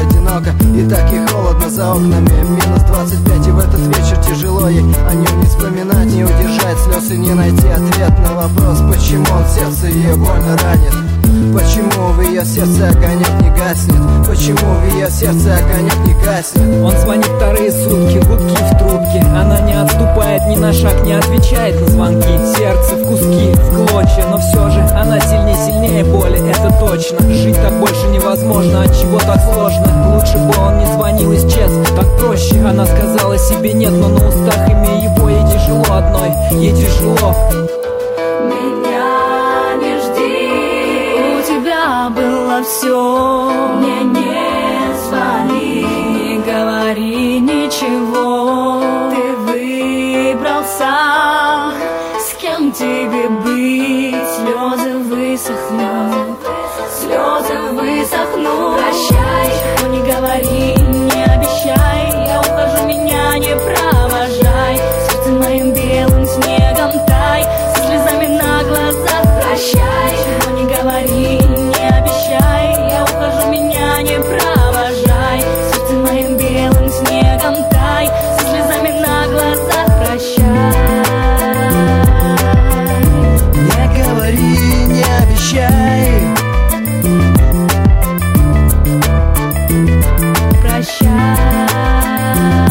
одиноко и так и холодно за окнами. Минус 25, и в этот вечер тяжело ей о нем не вспоминать, не удержать слез и не найти ответ на вопрос, почему он сердце ее больно ранит. Почему в ее сердце огонек не гаснет? Почему в ее сердце огонек не гаснет? Он звонит вторые сутки, гудки в трубке. Она не отступает ни на шаг, не отвечает на звонки. Сердце в куски, в клочья, но все же она сильнее боли, это точно. Жить так больше невозможно, от чего так сложно. Лучше бы он не звонил, исчез, так проще. Она сказала себе нет, но на устах имя его. Ей тяжело одной, ей тяжело. Было все, мне не звони, не говори ничего. Ты выбрался, с кем тебе быть? Слезы высохнут, слезы высохнут. Прощай, но не говори, не обещай. Я ухожу, меня не провожай. Сердце моим белым снегом тай, со слезами на глазах. Прощай, но не говори, не обещай. Я ухожу, меня не провожай. Сердце моим белым снегом тай, со слезами на глазах. Прощай. Не говори, не обещай. Прощай.